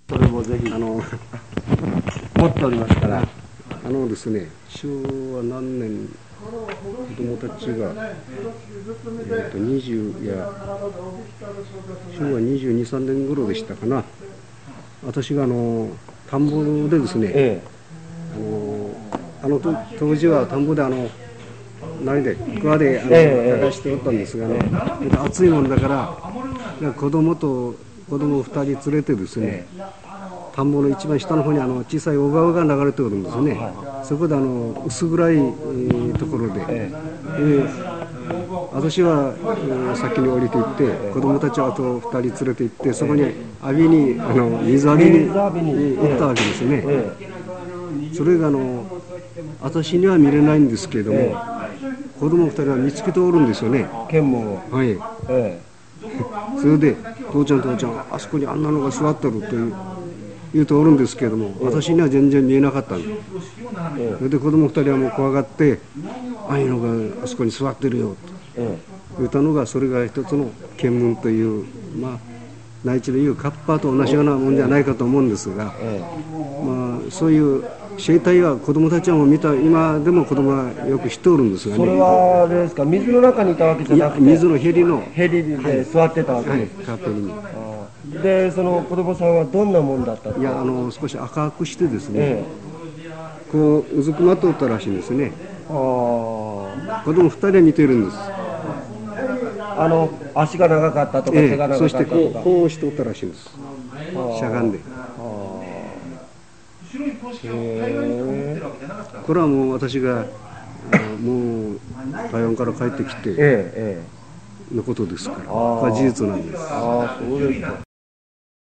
それもぜひ持っておりますから。 ですね、昭和何年、子供たちが、20、いや、昭和22、3年頃でしたかな。私が田んぼでですね、当時は田んぼで何で桑で耕しておったんですがね、暑いもんだから子供2人連れてですね、田んぼの一番下の方に小さい小川が流れておるんですね。そこで薄暗いところで、私は先に降りていって子供たちはあと2人連れて行って、そこに水浴びに行ったわけですね。それが私には見れないんですけれども、子供2人は見つけておるんですよね、 剣も。 はい。それで父ちゃんあそこにあんなのが座ってると言うとおるんですけれども、私には全然見えなかったんです。それで子供2人はもう怖がって「ああいうのがあそこに座ってるよ」と言ったのが、それが一つの見聞という、内地でいうカッパと同じようなもんじゃないかと思うんですが、そういう生態は子供たちはもう今でも子供はよく知っておるんですがね。 それはあれですか、水の中にいたわけじゃなくて、 水のヘリで座ってたわけです。 カーペに。 でその子供さんはどんなもんだったんですか？ 少し赤くしてですね、こううずくまっておったらしいんですね。子供2人は見てるんです。 足が長かったとか手が長かったとか、 そしてこうしておったらしいんです、しゃがんで。これはもう私がもう台湾から帰ってきてのことですから、これは事実なんです。 そうですか。